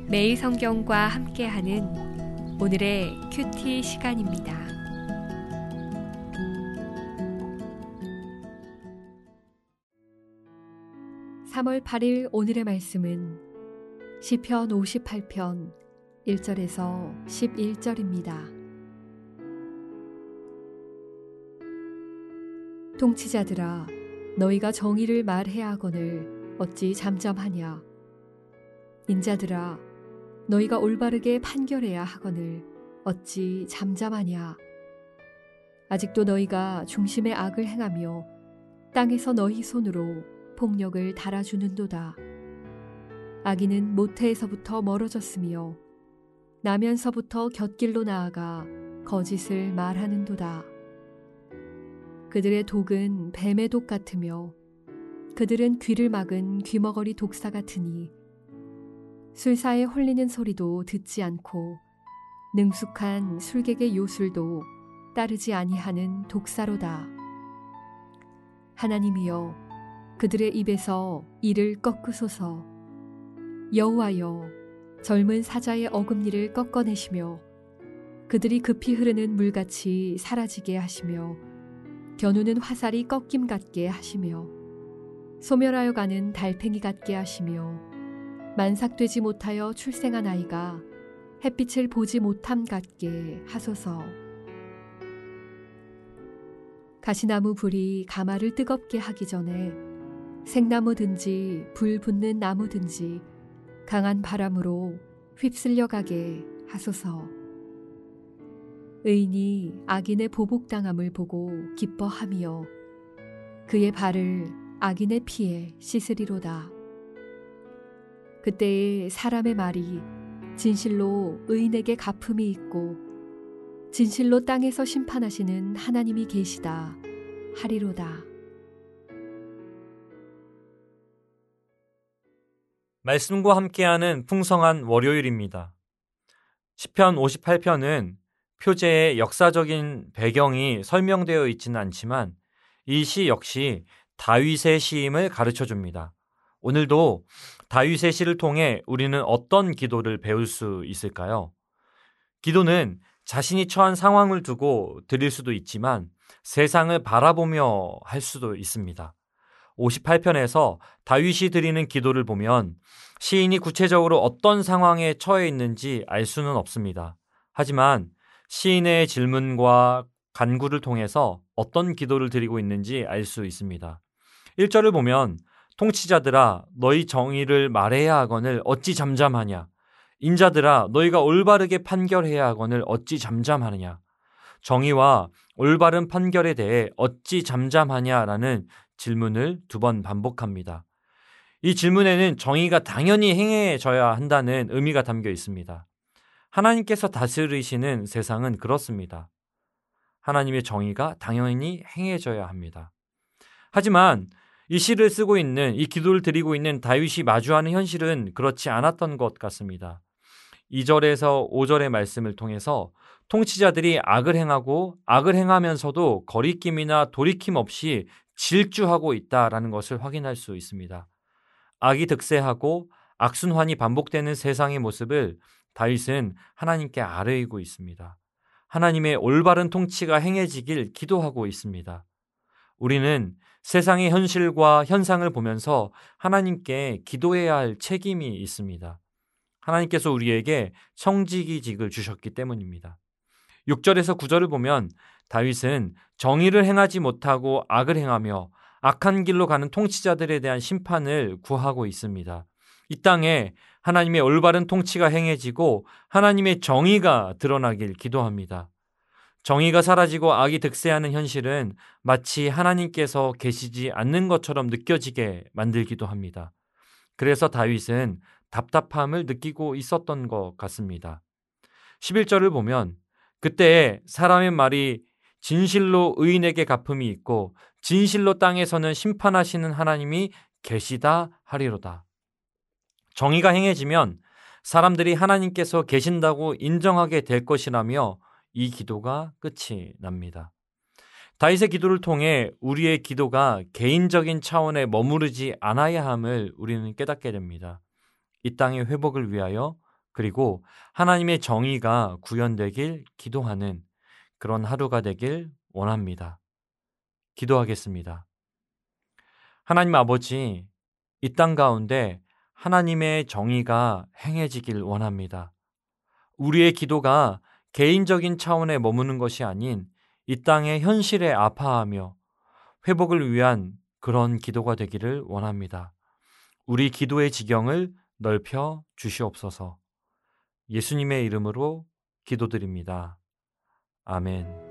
매일 성경과 함께하는 오늘의 큐티 시간입니다. (3월 8일) 오늘의 말씀은 시편 58편 1절에서 11절입니다. 통치자들아, 너희가 정의를 말해야 하거늘 어찌 잠잠하냐. 인자들아, 너희가 올바르게 판결해야 하거늘 어찌 잠잠하냐. 아직도 너희가 중심의 악을 행하며 땅에서 너희 손으로 폭력을 달아주는도다. 악인은 모태에서부터 멀어졌으며 나면서부터 곁길로 나아가 거짓을 말하는도다. 그들의 독은 뱀의 독 같으며 그들은 귀를 막은 귀머거리 독사 같으니 술사에 홀리는 소리도 듣지 않고 능숙한 술객의 요술도 따르지 아니하는 독사로다. 하나님이여, 그들의 입에서 이를 꺾으소서. 여호와여, 젊은 사자의 어금니를 꺾어내시며 그들이 급히 흐르는 물같이 사라지게 하시며 겨누는 화살이 꺾임 같게 하시며 소멸하여 가는 달팽이 같게 하시며 만삭되지 못하여 출생한 아이가 햇빛을 보지 못함 같게 하소서. 가시나무 불이 가마를 뜨겁게 하기 전에 생나무든지 불 붙는 나무든지 강한 바람으로 휩쓸려 가게 하소서. 의인이 악인의 보복당함을 보고 기뻐하며 그의 발을 악인의 피에 씻으리로다. 그때에 사람의 말이 진실로 의인에게 갚음이 있고 진실로 땅에서 심판하시는 하나님이 계시다 하리로다. 말씀과 함께하는 풍성한 월요일입니다. 시편 58편은 표제의 역사적인 배경이 설명되어 있지는 않지만 이 시 역시 다윗의 시임을 가르쳐줍니다. 오늘도 다윗의 시를 통해 우리는 어떤 기도를 배울 수 있을까요? 기도는 자신이 처한 상황을 두고 드릴 수도 있지만 세상을 바라보며 할 수도 있습니다. 58편에서 다윗이 드리는 기도를 보면 시인이 구체적으로 어떤 상황에 처해 있는지 알 수는 없습니다. 하지만 시인의 질문과 간구를 통해서 어떤 기도를 드리고 있는지 알 수 있습니다. 1절을 보면 통치자들아, 너희 정의를 말해야 하거늘 어찌 잠잠하냐. 인자들아, 너희가 올바르게 판결해야 하거늘 어찌 잠잠하느냐. 정의와 올바른 판결에 대해 어찌 잠잠하냐라는 질문을 2번 반복합니다. 이 질문에는 정의가 당연히 행해져야 한다는 의미가 담겨 있습니다. 하나님께서 다스리시는 세상은 그렇습니다. 하나님의 정의가 당연히 행해져야 합니다. 하지만 이 시를 쓰고 있는, 이 기도를 드리고 있는 다윗이 마주하는 현실은 그렇지 않았던 것 같습니다. 2절에서 5절의 말씀을 통해서 통치자들이 악을 행하고 악을 행하면서도 거리낌이나 돌이킴 없이 질주하고 있다라는 것을 확인할 수 있습니다. 악이 득세하고 악순환이 반복되는 세상의 모습을 다윗은 하나님께 아뢰이고 있습니다. 하나님의 올바른 통치가 행해지길 기도하고 있습니다. 우리는 세상의 현실과 현상을 보면서 하나님께 기도해야 할 책임이 있습니다. 하나님께서 우리에게 청지기직을 주셨기 때문입니다. 6절에서 9절을 보면 다윗은 정의를 행하지 못하고 악을 행하며 악한 길로 가는 통치자들에 대한 심판을 구하고 있습니다. 이 땅에 하나님의 올바른 통치가 행해지고 하나님의 정의가 드러나길 기도합니다. 정의가 사라지고 악이 득세하는 현실은 마치 하나님께서 계시지 않는 것처럼 느껴지게 만들기도 합니다. 그래서 다윗은 답답함을 느끼고 있었던 것 같습니다. 11절을 보면 그때 사람의 말이 진실로 의인에게 갚음이 있고 진실로 땅에서는 심판하시는 하나님이 계시다 하리로다. 정의가 행해지면 사람들이 하나님께서 계신다고 인정하게 될 것이라며 이 기도가 끝이 납니다. 다윗의 기도를 통해 우리의 기도가 개인적인 차원에 머무르지 않아야 함을 우리는 깨닫게 됩니다. 이 땅의 회복을 위하여 그리고 하나님의 정의가 구현되길 기도하는 그런 하루가 되길 원합니다. 기도하겠습니다. 하나님 아버지, 이 땅 가운데 하나님의 정의가 행해지길 원합니다. 우리의 기도가 개인적인 차원에 머무는 것이 아닌 이 땅의 현실에 아파하며 회복을 위한 그런 기도가 되기를 원합니다. 우리 기도의 지경을 넓혀 주시옵소서. 예수님의 이름으로 기도드립니다. 아멘.